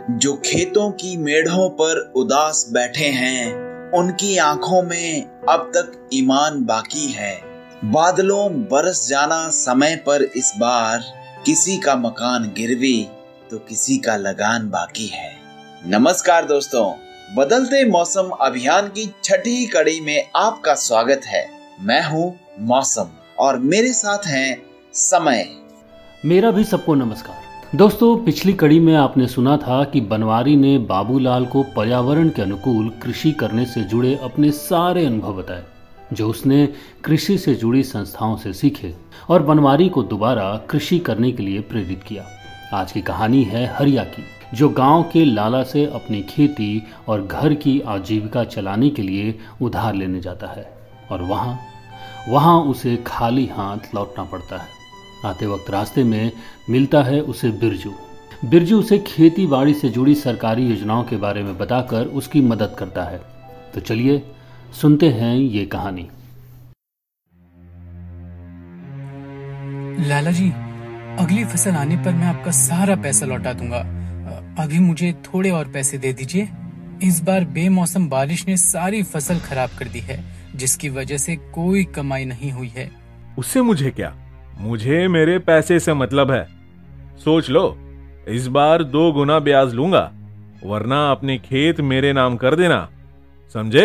जो खेतों की मेढ़ों पर उदास बैठे हैं, उनकी आंखों में अब तक ईमान बाकी है। बादलों बरस जाना समय पर इस बार, किसी का मकान गिरवी तो किसी का लगान बाकी है। नमस्कार दोस्तों, बदलते मौसम अभियान की छठी कड़ी में आपका स्वागत है। मैं हूँ मौसम और मेरे साथ हैं समय। मेरा भी सबको नमस्कार। दोस्तों, पिछली कड़ी में आपने सुना था कि बनवारी ने बाबूलाल को पर्यावरण के अनुकूल कृषि करने से जुड़े अपने सारे अनुभव बताए, जो उसने कृषि से जुड़ी संस्थाओं से सीखे और बनवारी को दोबारा कृषि करने के लिए प्रेरित किया। आज की कहानी है हरिया की, जो गांव के लाला से अपनी खेती और घर की आजीविका चलाने के लिए उधार लेने जाता है और वहाँ उसे खाली हाथ लौटना पड़ता है। आते वक्त रास्ते में मिलता है उसे बिरजू उसे खेती बाड़ी से जुड़ी सरकारी योजनाओं के बारे में बताकर उसकी मदद करता है। तो चलिए सुनते हैं ये कहानी। लाला जी, अगली फसल आने पर मैं आपका सारा पैसा लौटा दूंगा। अभी मुझे थोड़े और पैसे दे दीजिए। इस बार बेमौसम बारिश ने सारी फसल खराब कर दी है, जिसकी वजह से कोई कमाई नहीं हुई है। उससे मुझे क्या? मुझे मेरे पैसे से मतलब है। सोच लो, इस बार 2 गुना ब्याज लूंगा, वरना अपने खेत मेरे नाम कर देना, समझे?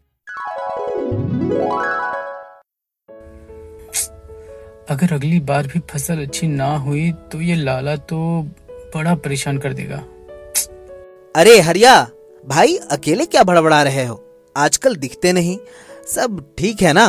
अगर अगली बार भी फसल अच्छी ना हुई तो ये लाला तो बड़ा परेशान कर देगा। अरे हरिया भाई, अकेले क्या बड़बड़ा रहे हो? आजकल दिखते नहीं। सब ठीक है ना?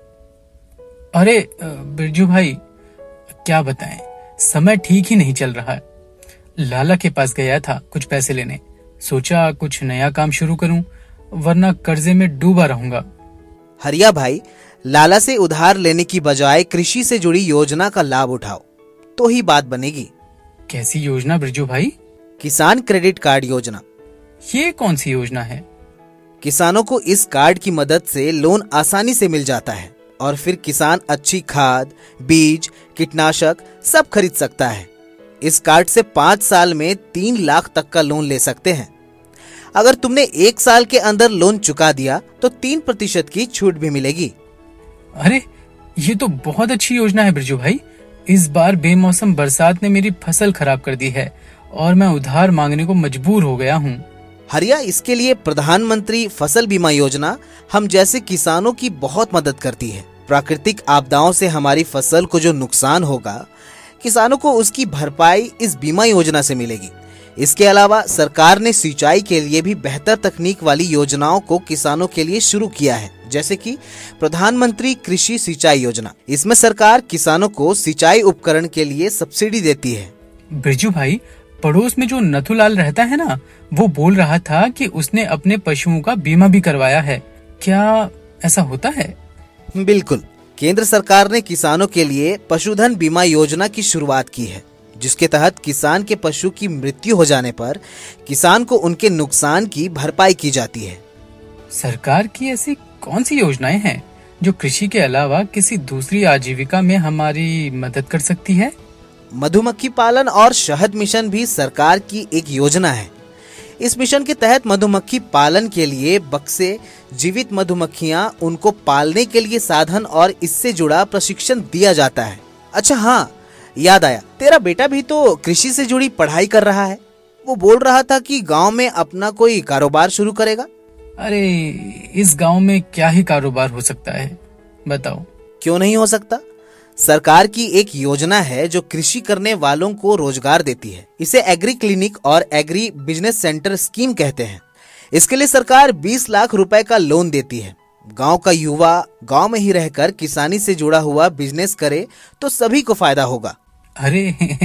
अरे बिरजू भाई, क्या बताएं, समय ठीक ही नहीं चल रहा है। लाला के पास गया था कुछ पैसे लेने, सोचा कुछ नया काम शुरू करूं, वरना कर्जे में डूबा रहूंगा। हरिया भाई, लाला से उधार लेने की बजाय कृषि से जुड़ी योजना का लाभ उठाओ, तो ही बात बनेगी। कैसी योजना बिरजू भाई? किसान क्रेडिट कार्ड योजना। ये कौन सी योजना है? किसानों को इस कार्ड की मदद से लोन आसानी से मिल जाता है और फिर किसान अच्छी खाद, बीज, कीटनाशक सब खरीद सकता है। इस कार्ड से 5 साल में 3 लाख तक का लोन ले सकते हैं। अगर तुमने 1 साल के अंदर लोन चुका दिया तो 3% की छूट भी मिलेगी। अरे, ये तो बहुत अच्छी योजना है बिरजू भाई। इस बार बेमौसम बरसात ने मेरी फसल खराब कर दी है और मैं उधार मांगने को मजबूर हो गया हूँ। हरिया, इसके लिए प्रधानमंत्री फसल बीमा योजना हम जैसे किसानों की बहुत मदद करती है। प्राकृतिक आपदाओं से हमारी फसल को जो नुकसान होगा, किसानों को उसकी भरपाई इस बीमा योजना से मिलेगी। इसके अलावा सरकार ने सिंचाई के लिए भी बेहतर तकनीक वाली योजनाओं को किसानों के लिए शुरू किया है, जैसे कि प्रधानमंत्री कृषि सिंचाई योजना। इसमें सरकार किसानों को सिंचाई उपकरण के लिए सब्सिडी देती है। बिरजू भाई, पड़ोस में जो नथुलाल रहता है ना, वो बोल रहा था कि उसने अपने पशुओं का बीमा भी करवाया है। क्या ऐसा होता है? बिल्कुल, केंद्र सरकार ने किसानों के लिए पशुधन बीमा योजना की शुरुआत की है, जिसके तहत किसान के पशु की मृत्यु हो जाने पर किसान को उनके नुकसान की भरपाई की जाती है। सरकार की ऐसी कौन सी योजनाएं हैं जो कृषि के अलावा किसी दूसरी आजीविका में हमारी मदद कर सकती है? मधुमक्खी पालन और शहद मिशन भी सरकार की एक योजना है। इस मिशन के तहत मधुमक्खी पालन के लिए बक्से, जीवित मधुमक्खियां, उनको पालने के लिए साधन और इससे जुड़ा प्रशिक्षण दिया जाता है। अच्छा हाँ, याद आया, तेरा बेटा भी तो कृषि से जुड़ी पढ़ाई कर रहा है। वो बोल रहा था कि गांव में अपना कोई कारोबार शुरू करेगा। अरे, इस गांव में क्या ही कारोबार हो सकता है, बताओ। क्यों नहीं हो सकता? सरकार की एक योजना है जो कृषि करने वालों को रोजगार देती है। इसे एग्री क्लिनिक और एग्री बिजनेस सेंटर स्कीम कहते हैं। इसके लिए सरकार 20 लाख रुपए का लोन देती है। गांव का युवा गांव में ही रहकर किसानी से जुड़ा हुआ बिजनेस करे तो सभी को फायदा होगा। अरे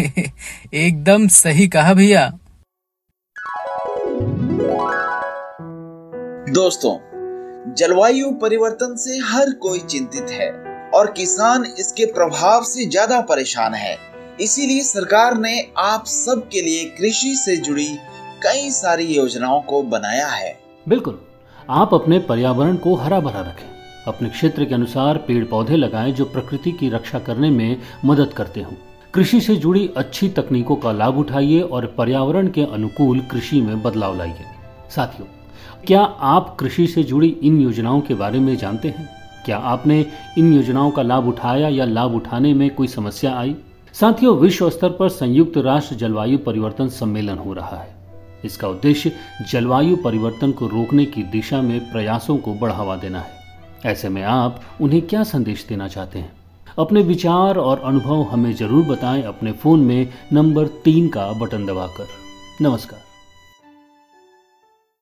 एकदम सही कहा भैया। दोस्तों, जलवायु परिवर्तन से हर कोई चिंतित है और किसान इसके प्रभाव से ज्यादा परेशान है। इसीलिए सरकार ने आप सब के लिए कृषि से जुड़ी कई सारी योजनाओं को बनाया है। बिल्कुल, आप अपने पर्यावरण को हरा भरा रखें, अपने क्षेत्र के अनुसार पेड़ पौधे लगाएं जो प्रकृति की रक्षा करने में मदद करते हों। कृषि से जुड़ी अच्छी तकनीकों का लाभ उठाइए और पर्यावरण के अनुकूल कृषि में बदलाव लाइए। साथियों, क्या आप कृषि से जुड़ी इन योजनाओं के बारे में जानते हैं? क्या आपने इन योजनाओं का लाभ उठाया या लाभ उठाने में कोई समस्या आई? साथियों, विश्व स्तर पर संयुक्त राष्ट्र जलवायु परिवर्तन सम्मेलन हो रहा है। इसका उद्देश्य जलवायु परिवर्तन को रोकने की दिशा में प्रयासों को बढ़ावा देना है। ऐसे में आप उन्हें क्या संदेश देना चाहते हैं? अपने विचार और अनुभव हमें जरूर बताएं अपने फोन में नंबर 3 का बटन दबाकर। नमस्कार।